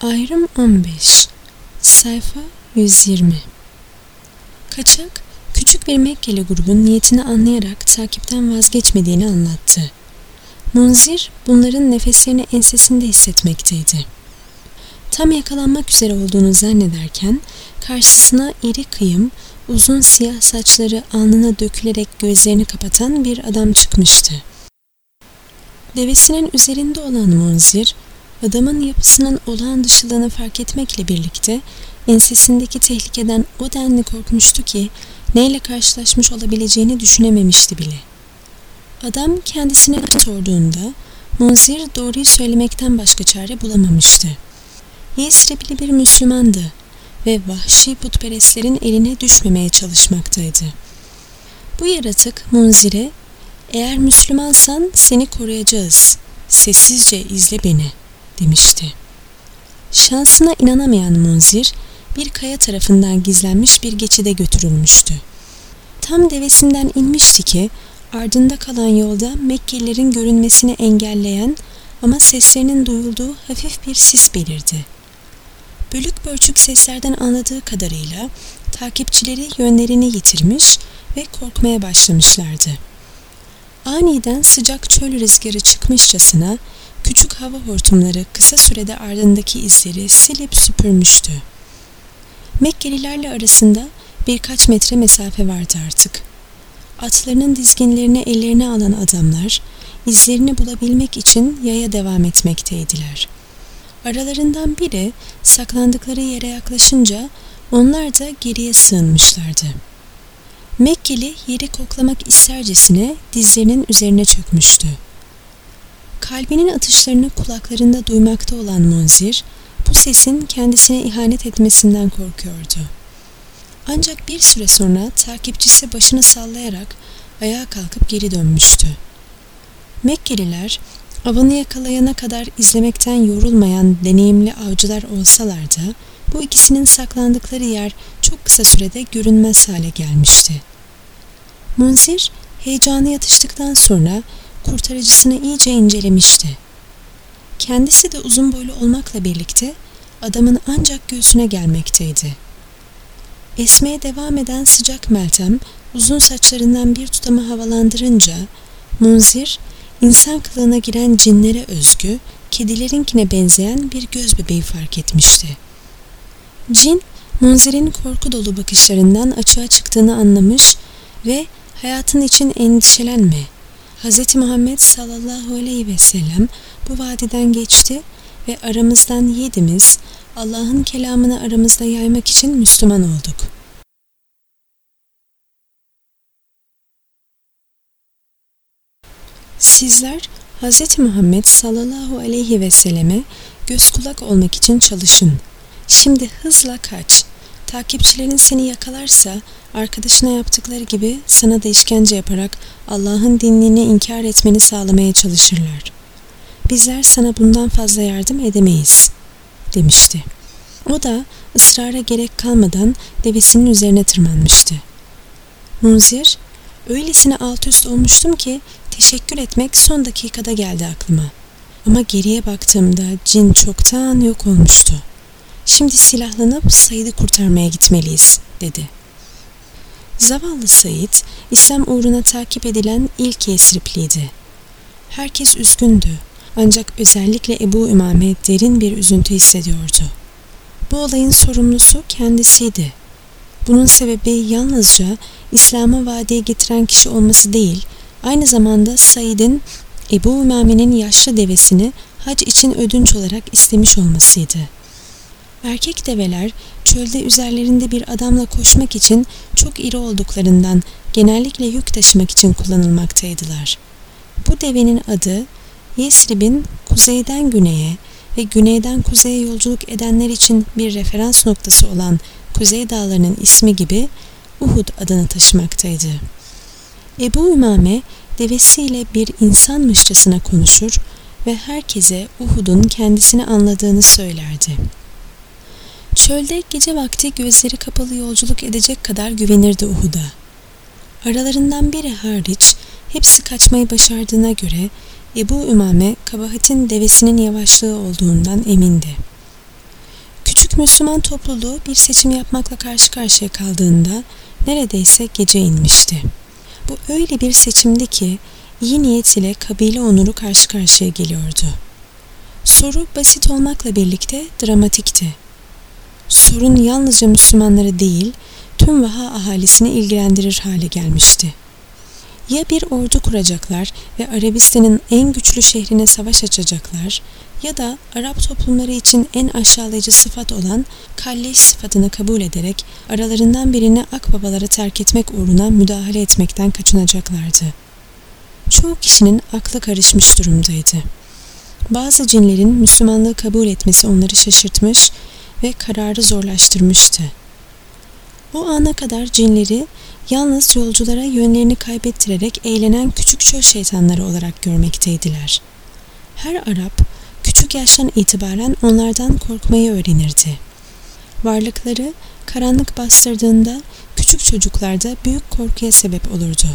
Ayrım 15. Sayfa 120. Kaçak, küçük bir Mekkeli grubun niyetini anlayarak takipten vazgeçmediğini anlattı. Munzir, bunların nefeslerini ensesinde hissetmekteydi. Tam yakalanmak üzere olduğunu zannederken, karşısına iri kıyım, uzun siyah saçları alnına dökülerek gözlerini kapatan bir adam çıkmıştı. Devesinin üzerinde olan Munzir, adamın yapısının olağan dışılığını fark etmekle birlikte ensesindeki tehlikeden o denli korkmuştu ki neyle karşılaşmış olabileceğini düşünememişti bile. Adam kendisine sorduğunda Munzir doğruyu söylemekten başka çare bulamamıştı. Yesribli bir Müslümandı ve vahşi putperestlerin eline düşmemeye çalışmaktaydı. Bu yaratık Munzir'e "Eğer Müslümansan seni koruyacağız, sessizce izle beni" demişti. Şansına inanamayan Munzir, bir kaya tarafından gizlenmiş bir geçide götürülmüştü. Tam devesinden inmişti ki, ardında kalan yolda Mekkelilerin görünmesini engelleyen ama seslerinin duyulduğu hafif bir sis belirdi. Bölük pörçük seslerden anladığı kadarıyla takipçileri yönlerini yitirmiş ve korkmaya başlamışlardı. Aniden sıcak çöl rüzgarı çıkmışçasına küçük hava hortumları kısa sürede ardındaki izleri silip süpürmüştü. Mekkelilerle arasında birkaç metre mesafe vardı artık. Atlarının dizginlerini ellerine alan adamlar, izlerini bulabilmek için yaya devam etmekteydiler. Aralarından biri saklandıkları yere yaklaşınca onlar da geriye sığınmışlardı. Mekkeli yeri koklamak istercesine dizlerinin üzerine çökmüştü. Kalbinin atışlarını kulaklarında duymakta olan Munzir, bu sesin kendisine ihanet etmesinden korkuyordu. Ancak bir süre sonra takipçisi başını sallayarak ayağa kalkıp geri dönmüştü. Mekkeliler, avını yakalayana kadar izlemekten yorulmayan deneyimli avcılar olsalar da, bu ikisinin saklandıkları yer çok kısa sürede görünmez hale gelmişti. Munzir, heyecanı yatıştıktan sonra kurtarıcısını iyice incelemişti. Kendisi de uzun boylu olmakla birlikte adamın ancak göğsüne gelmekteydi. Esmeye devam eden sıcak Meltem uzun saçlarından bir tutamı havalandırınca Munzir, insan kılığına giren cinlere özgü, kedilerinkine benzeyen bir göz bebeği fark etmişti. Cin, Munzir'in korku dolu bakışlarından açığa çıktığını anlamış ve "Hayatın için endişelenme. Hz. Muhammed sallallahu aleyhi ve sellem bu vadiden geçti ve aramızdan 7'miz Allah'ın kelamını aramızda yaymak için Müslüman olduk." Sizler Hz. Muhammed sallallahu aleyhi ve selleme göz kulak olmak için çalışın. Şimdi hızla kaç. Takipçilerin seni yakalarsa arkadaşına yaptıkları gibi sana da işkence yaparak Allah'ın dinini inkar etmeni sağlamaya çalışırlar. Bizler sana bundan fazla yardım edemeyiz, demişti. O da ısrara gerek kalmadan devesinin üzerine tırmanmıştı. Munzir, öylesine alt üst olmuştum ki teşekkür etmek son dakikada geldi aklıma. Ama geriye baktığımda cin çoktan yok olmuştu. Şimdi silahlanıp Said'i kurtarmaya gitmeliyiz, dedi. Zavallı Said, İslam uğruna takip edilen ilk Yesripliydi. Herkes üzgündü, ancak özellikle Ebu Ümame derin bir üzüntü hissediyordu. Bu olayın sorumlusu kendisiydi. Bunun sebebi yalnızca İslam'a vaadiyi getiren kişi olması değil, aynı zamanda Said'in Ebu Ümame'nin yaşlı devesini hac için ödünç olarak istemiş olmasıydı. Erkek develer çölde üzerlerinde bir adamla koşmak için çok iri olduklarından genellikle yük taşımak için kullanılmaktaydılar. Bu devenin adı Yesrib'in kuzeyden güneye ve güneyden kuzeye yolculuk edenler için bir referans noktası olan Kuzey Dağları'nın ismi gibi Uhud adını taşımaktaydı. Ebu Ümame devesiyle bir insanmışçasına konuşur ve herkese Uhud'un kendisini anladığını söylerdi. Çölde gece vakti gözleri kapalı yolculuk edecek kadar güvenirdi Uhud'a. Aralarından biri hariç hepsi kaçmayı başardığına göre Ebu Ümame kabahatin devesinin yavaşlığı olduğundan emindi. Küçük Müslüman topluluğu bir seçim yapmakla karşı karşıya kaldığında neredeyse gece inmişti. Bu öyle bir seçimdi ki iyi niyet ile kabile onuru karşı karşıya geliyordu. Soru basit olmakla birlikte dramatikti. Sorun yalnızca Müslümanları değil, tüm Vaha ahalisini ilgilendirir hale gelmişti. Ya bir ordu kuracaklar ve Arabistan'ın en güçlü şehrine savaş açacaklar ya da Arap toplumları için en aşağılayıcı sıfat olan kalleş sıfatını kabul ederek aralarından birini akbabalara terk etmek uğruna müdahale etmekten kaçınacaklardı. Çoğu kişinin aklı karışmış durumdaydı. Bazı cinlerin Müslümanlığı kabul etmesi onları şaşırtmış ve kararı zorlaştırmıştı. O ana kadar cinleri yalnız yolculara yönlerini kaybettirerek eğlenen küçük çöl şeytanları olarak görmekteydiler. Her Arap küçük yaştan itibaren onlardan korkmayı öğrenirdi. Varlıkları karanlık bastırdığında küçük çocuklarda büyük korkuya sebep olurdu.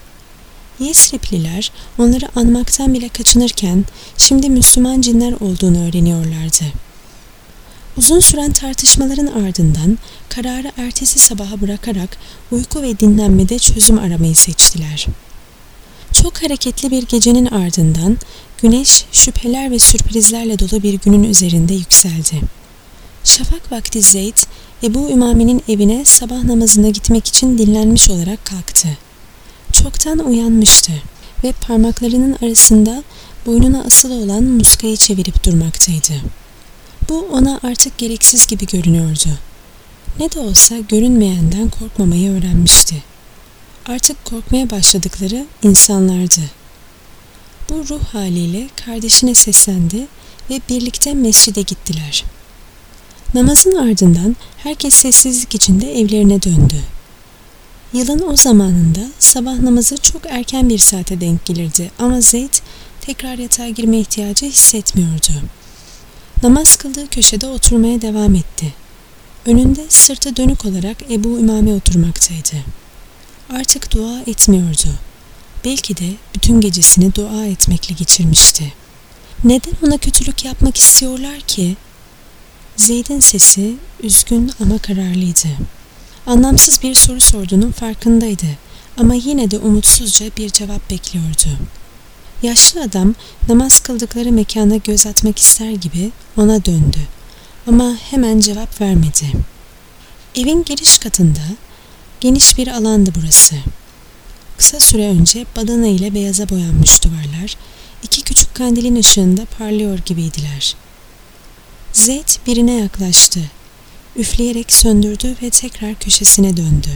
Yesripliler onları anmaktan bile kaçınırken şimdi Müslüman cinler olduğunu öğreniyorlardı. Uzun süren tartışmaların ardından kararı ertesi sabaha bırakarak uyku ve dinlenmede çözüm aramayı seçtiler. Çok hareketli bir gecenin ardından güneş şüpheler ve sürprizlerle dolu bir günün üzerinde yükseldi. Şafak vakti Zeyd, Ebu Ümame'nin evine sabah namazına gitmek için dinlenmiş olarak kalktı. Çoktan uyanmıştı ve parmaklarının arasında boynuna asılı olan muskayı çevirip durmaktaydı. Bu ona artık gereksiz gibi görünüyordu. Ne de olsa görünmeyenden korkmamayı öğrenmişti. Artık korkmaya başladıkları insanlardı. Bu ruh haliyle kardeşine seslendi ve birlikte mescide gittiler. Namazın ardından herkes sessizlik içinde evlerine döndü. Yılın o zamanında sabah namazı çok erken bir saate denk gelirdi ama Zeyd tekrar yatağa girme ihtiyacı hissetmiyordu. Namaz kıldığı köşede oturmaya devam etti. Önünde sırtı dönük olarak Ebu Ümame oturmaktaydı. Artık dua etmiyordu. Belki de bütün gecesini dua etmekle geçirmişti. Neden ona kötülük yapmak istiyorlar ki? Zeyd'in sesi üzgün ama kararlıydı. Anlamsız bir soru sorduğunun farkındaydı ama yine de umutsuzca bir cevap bekliyordu. Yaşlı adam namaz kıldıkları mekana göz atmak ister gibi ona döndü ama hemen cevap vermedi. Evin giriş katında geniş bir alandı burası. Kısa süre önce badana ile beyaza boyanmış duvarlar, iki küçük kandilin ışığında parlıyor gibiydiler. Zeyd birine yaklaştı. Üfleyerek söndürdü ve tekrar köşesine döndü.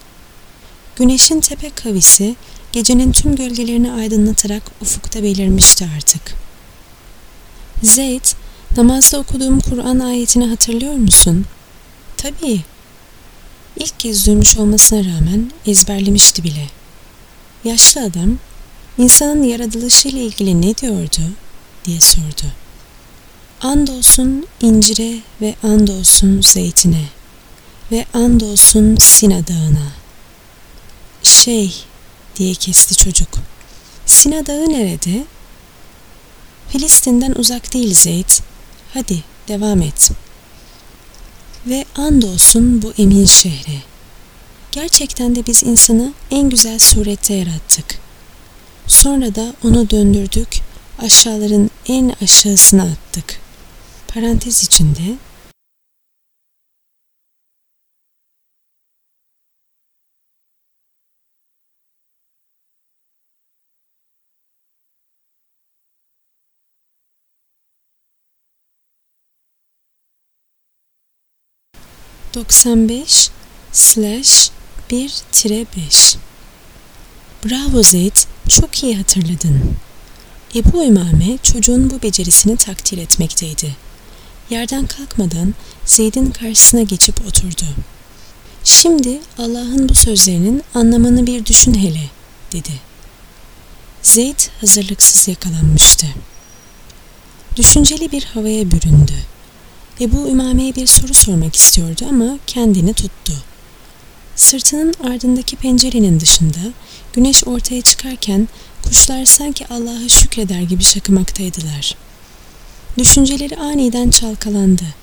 Güneşin tepe kavisi gecenin tüm gölgelerini aydınlatarak ufukta belirmişti artık. Zeyd, namazda okuduğum Kur'an ayetini hatırlıyor musun? Tabii. İlk kez duymuş olmasına rağmen ezberlemişti bile. Yaşlı adam, insanın yaratılışıyla ilgili ne diyordu diye sordu. Andolsun incire ve andolsun zeytine ve andolsun Sina dağına. Diye kesti çocuk. Sina dağı nerede? Filistin'den uzak değil Zeyd. Hadi devam et. Ve andolsun bu emin şehre. Gerçekten de biz insanı en güzel surette yarattık. Sonra da onu döndürdük, aşağıların en aşağısına attık. Parantez içinde ...95/1-5. Bravo Zeyd, çok iyi hatırladın. Ebu Ümame çocuğun bu becerisini takdir etmekteydi. Yerden kalkmadan Zeyd'in karşısına geçip oturdu. Şimdi Allah'ın bu sözlerinin anlamını bir düşün hele, dedi. Zeyd hazırlıksız yakalanmıştı. Düşünceli bir havaya büründü. Ebu Ümame'ye bir soru sormak istiyordu ama kendini tuttu. Sırtının ardındaki pencerenin dışında güneş ortaya çıkarken kuşlar sanki Allah'a şükreder gibi şakımaktaydılar. Düşünceleri aniden çalkalandı.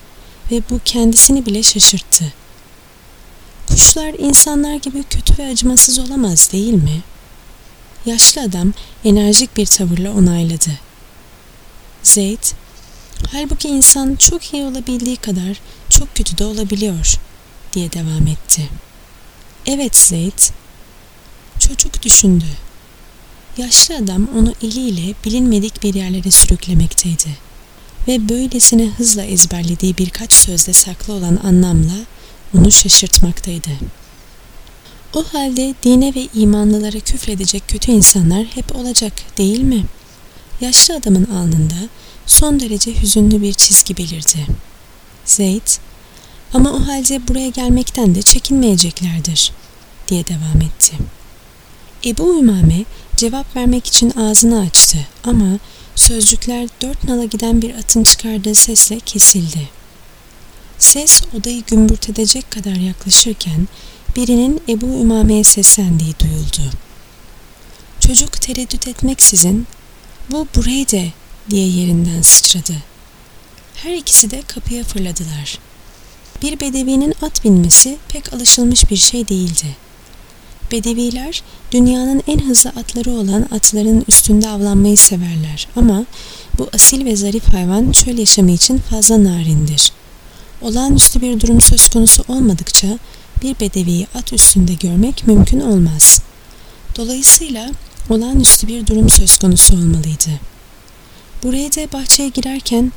ve bu kendisini bile şaşırttı. Kuşlar insanlar gibi kötü ve acımasız olamaz, değil mi? Yaşlı adam enerjik bir tavırla onayladı. Zeyd, halbuki insan çok iyi olabildiği kadar çok kötü de olabiliyor, diye devam etti. Evet Zeyd. Çocuk düşündü. Yaşlı adam onu eliyle bilinmedik bir yerlere sürüklemekteydi ve böylesine hızla ezberlediği birkaç sözde saklı olan anlamla onu şaşırtmaktaydı. O halde dine ve imanlılara küfredecek kötü insanlar hep olacak, değil mi? Yaşlı adamın alnında son derece hüzünlü bir çizgi belirdi. Zeyd, ama o halde buraya gelmekten de çekinmeyeceklerdir, diye devam etti. Ebu Ümame cevap vermek için ağzını açtı ama sözcükler 4 nala giden bir atın çıkardığı sesle kesildi. Ses odayı gümbürt edecek kadar yaklaşırken birinin Ebu Ümame'ye seslendiği duyuldu. Çocuk tereddüt etmeksizin "Bu Bureyde" diye yerinden sıçradı. Her ikisi de kapıya fırladılar. Bir bedevinin at binmesi pek alışılmış bir şey değildi. Bedeviler dünyanın en hızlı atları olan atların üstünde avlanmayı severler ama bu asil ve zarif hayvan çöl yaşamı için fazla narindir. Olağanüstü bir durum söz konusu olmadıkça bir bedeviyi at üstünde görmek mümkün olmaz. Dolayısıyla olağanüstü bir durum söz konusu olmalıydı. Buraya da bahçeye girerken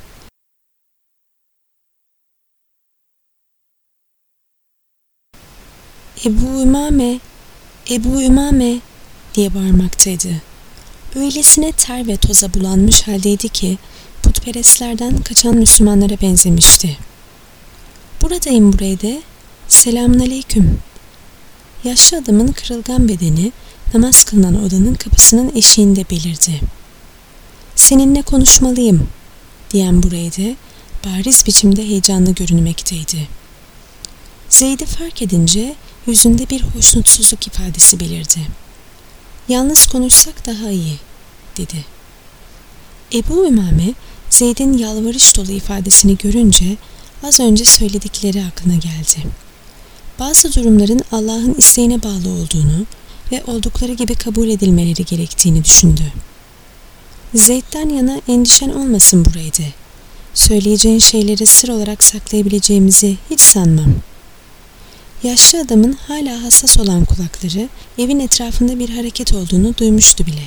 "Ebu Ümame, Ebu Ümame" diye bağırmaktaydı. Öylesine ter ve toza bulanmış haldeydi ki putperestlerden kaçan Müslümanlara benzemişti. "Buradayım Bureyde. Selamünaleyküm." Yaşlı adamın kırılgan bedeni namaz kılınan odanın kapısının eşiğinde belirdi. "Seninle konuşmalıyım," diyen Bureyde bariz biçimde heyecanlı görünmekteydi. Zeyd'i fark edince yüzünde bir hoşnutsuzluk ifadesi belirdi. "Yalnız konuşsak daha iyi," dedi. Ebu Ümame Zeyd'in yalvarış dolu ifadesini görünce az önce söyledikleri aklına geldi. Bazı durumların Allah'ın isteğine bağlı olduğunu ve oldukları gibi kabul edilmeleri gerektiğini düşündü. "Zeyd'den yana endişen olmasın Bureyde. Söyleyeceğin şeyleri sır olarak saklayabileceğimizi hiç sanmam." Yaşlı adamın hala hassas olan kulakları evin etrafında bir hareket olduğunu duymuştu bile.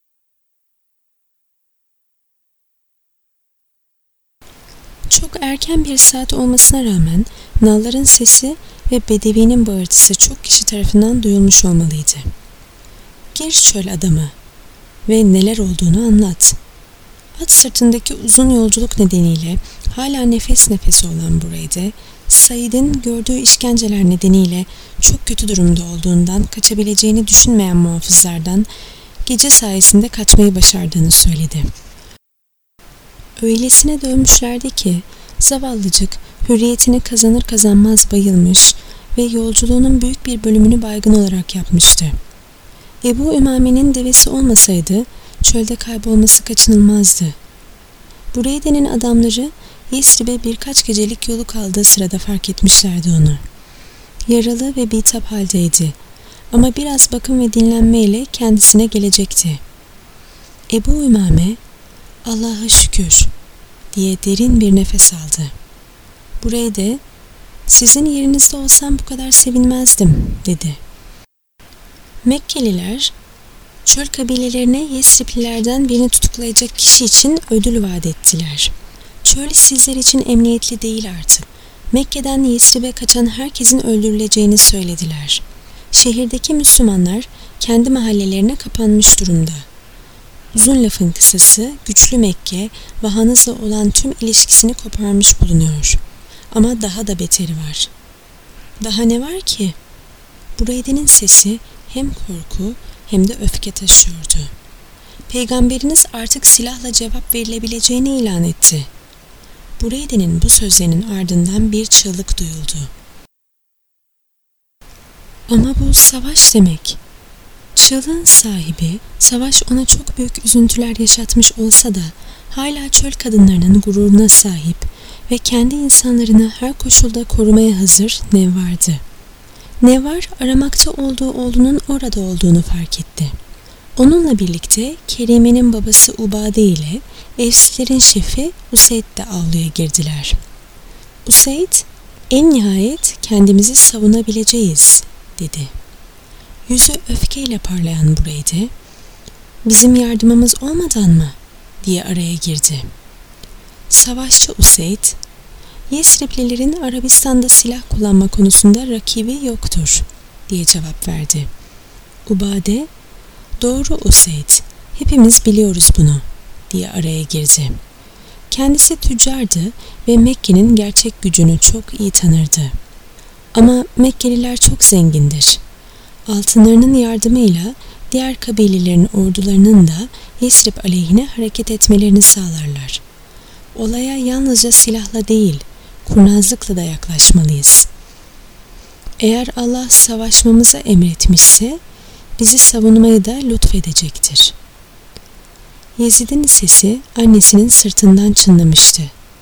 Çok erken bir saat olmasına rağmen nalların sesi ve bedevinin bağırtısı çok kişi tarafından duyulmuş olmalıydı. "Gir çöl adamı ve neler olduğunu anlat." At sırtındaki uzun yolculuk nedeniyle hala nefes nefese olan Bureyde, Said'in gördüğü işkenceler nedeniyle çok kötü durumda olduğundan kaçabileceğini düşünmeyen muhafızlardan gece sayesinde kaçmayı başardığını söyledi. Öylesine dövmüşlerdi ki zavallıcık hürriyetini kazanır kazanmaz bayılmış ve yolculuğunun büyük bir bölümünü baygın olarak yapmıştı. Ebu Ümame'nin devesi olmasaydı çölde kaybolması kaçınılmazdı. Bureyde'nin adamları Yesrib'e birkaç gecelik yolu kaldığı sırada fark etmişlerdi onu. Yaralı ve bitap haldeydi ama biraz bakım ve dinlenmeyle kendisine gelecekti. Ebu Ümame, "Allah'a şükür," diye derin bir nefes aldı. Bureyde, "Sizin yerinizde olsam bu kadar sevinmezdim," dedi. Mekkeliler, çöl kabilelerine Yesriplilerden birini tutuklayacak kişi için ödül vaat ettiler. "Çöl sizler için emniyetli değil artık." Mekke'den Yesrib'e kaçan herkesin öldürüleceğini söylediler. Şehirdeki Müslümanlar kendi mahallelerine kapanmış durumda. Uzun lafın kısası güçlü Mekke, vahanızla olan tüm ilişkisini koparmış bulunuyor. Ama daha da beteri var. Daha ne var ki? Bureyde'nin sesi hem korku hem de öfke taşıyordu. "Peygamberiniz artık silahla cevap verilebileceğini ilan etti." Bureyde'nin bu sözlerinin ardından bir çığlık duyuldu. "Ama bu savaş demek." Çığlığın sahibi, savaş ona çok büyük üzüntüler yaşatmış olsa da hala çöl kadınlarının gururuna sahip, ve kendi insanlarını her koşulda korumaya hazır Nevvar'dı. Nevvar aramakta olduğu oğlunun orada olduğunu fark etti. Onunla birlikte Kerime'nin babası Ubade ile Evslilerin şefi Useyd de avluya girdiler. Useyd, en nihayet kendimizi savunabileceğiz dedi. Yüzü öfkeyle parlayan Bureyde, bizim yardımımız olmadan mı? Diye araya girdi. Savaşçı Useyd, Yesriplilerin Arabistan'da silah kullanma konusunda rakibi yoktur diye cevap verdi. Ubade, doğru Useyd, hepimiz biliyoruz bunu diye araya girdi. Kendisi tüccardı ve Mekke'nin gerçek gücünü çok iyi tanırdı. Ama Mekkeliler çok zengindir. Altınlarının yardımıyla diğer kabilelerin ordularının da Yesrib aleyhine hareket etmelerini sağlarlar. Olaya yalnızca silahla değil, kurnazlıkla da yaklaşmalıyız. Eğer Allah savaşmamızı emretmişse, bizi savunmayı da lütfedecektir. Yezid'in sesi annesinin sırtından çınlamıştı.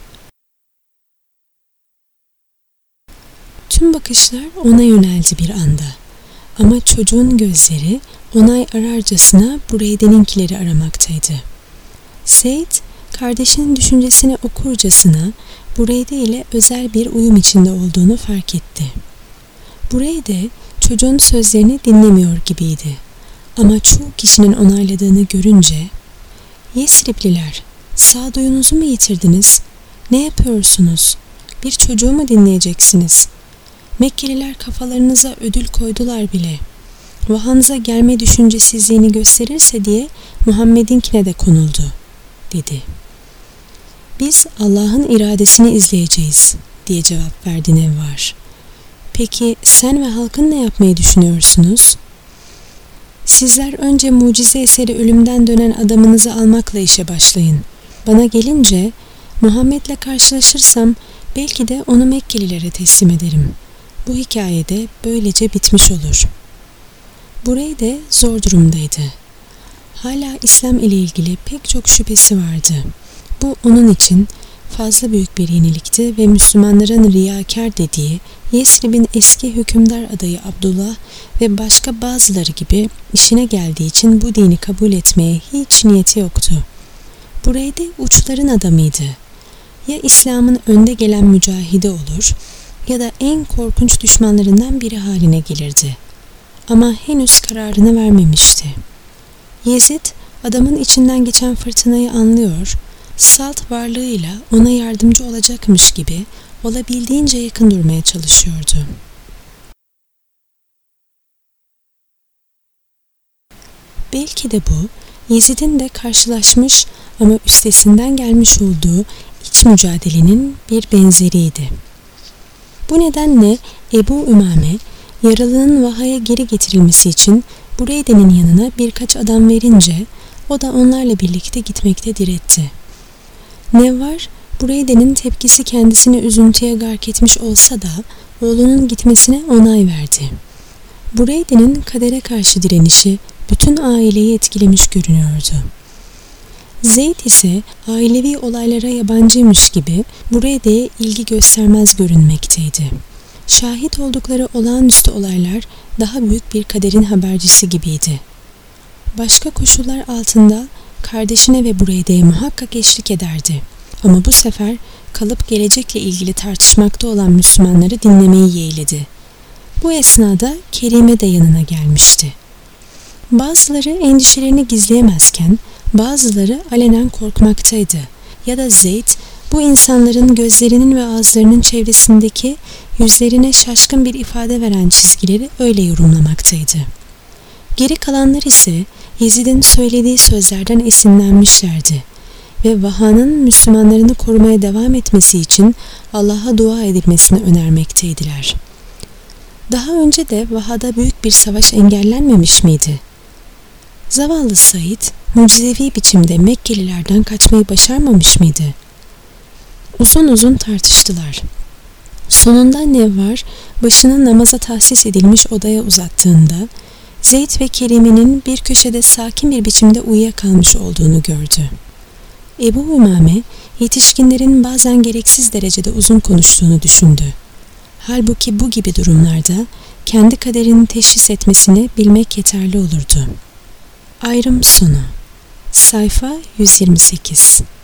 Tüm bakışlar ona yöneldi bir anda. Ama çocuğun gözleri onay ararcasına Bureyde'ninkileri aramaktaydı. Zeyd, kardeşinin düşüncesini okurcasına Bureyde ile özel bir uyum içinde olduğunu fark etti. Bureyde, çocuğun sözlerini dinlemiyor gibiydi. Ama çoğu kişinin onayladığını görünce, Yesripliler, sağduyunuzu mu yitirdiniz? Ne yapıyorsunuz? Bir çocuğu mu dinleyeceksiniz? Mekkeliler kafalarınıza ödül koydular bile. Vahanıza gelme düşüncesizliğini gösterirse diye Muhammed'inkine de konuldu, dedi. Biz Allah'ın iradesini izleyeceğiz, diye cevap verdi Nevvar. Peki sen ve halkın ne yapmayı düşünüyorsunuz? Sizler önce mucize eseri ölümden dönen adamınızı almakla işe başlayın. Bana gelince Muhammed'le karşılaşırsam belki de onu Mekkelilere teslim ederim. Bu hikayede böylece bitmiş olur. Bureyde zor durumdaydı. Hala İslam ile ilgili pek çok şüphesi vardı. Bu onun için fazla büyük bir yenilikti ve Müslümanların riyakar dediği Yesrib'in eski hükümdar adayı Abdullah ve başka bazıları gibi işine geldiği için bu dini kabul etmeye hiç niyeti yoktu. Bureyde uçların adamıydı. Ya İslam'ın önde gelen mücahidi olur ya da en korkunç düşmanlarından biri haline gelirdi. Ama henüz kararını vermemişti. Yezid, adamın içinden geçen fırtınayı anlıyor, salt varlığıyla ona yardımcı olacakmış gibi olabildiğince yakın durmaya çalışıyordu. Belki de bu, Yezid'in de karşılaşmış ama üstesinden gelmiş olduğu iç mücadelenin bir benzeriydi. Bu nedenle Ebu Ümame, yaralının vahaya geri getirilmesi için Bureyde'nin yanına birkaç adam verince, o da onlarla birlikte gitmekte diretti. Nevvar, Bureyde'nin tepkisi kendisini üzüntüye gark etmiş olsa da oğlunun gitmesine onay verdi. Bureyde'nin kadere karşı direnişi bütün aileyi etkilemiş görünüyordu. Zeyd ise ailevi olaylara yabancıymış gibi Bureyde'ye ilgi göstermez görünmekteydi. Şahit oldukları olağanüstü olaylar daha büyük bir kaderin habercisi gibiydi. Başka koşullar altında kardeşine ve Bureyde'ye muhakkak eşlik ederdi. Ama bu sefer kalıp gelecekle ilgili tartışmakta olan Müslümanları dinlemeyi yeğledi. Bu esnada Kerime de yanına gelmişti. Bazıları endişelerini gizleyemezken bazıları alenen korkmaktaydı. Ya da Zeyd bu insanların gözlerinin ve ağızlarının çevresindeki yüzlerine şaşkın bir ifade veren çizgileri öyle yorumlamaktaydı. Geri kalanlar ise Yezid'in söylediği sözlerden esinlenmişlerdi ve Vaha'nın Müslümanlarını korumaya devam etmesi için Allah'a dua edilmesini önermekteydiler. Daha önce de Vaha'da büyük bir savaş engellenmemiş miydi? Zavallı Said, mucizevi biçimde Mekkelilerden kaçmayı başarmamış mıydı? Uzun uzun tartıştılar. Sonunda Nevvar başını namaza tahsis edilmiş odaya uzattığında Zeyd ve Kerime'nin bir köşede sakin bir biçimde uyuyakalmış olduğunu gördü. Ebu Ümame, yetişkinlerin bazen gereksiz derecede uzun konuştuğunu düşündü. Halbuki bu gibi durumlarda kendi kaderini teşhis etmesini bilmek yeterli olurdu. Ayrım sonu. Sayfa 128.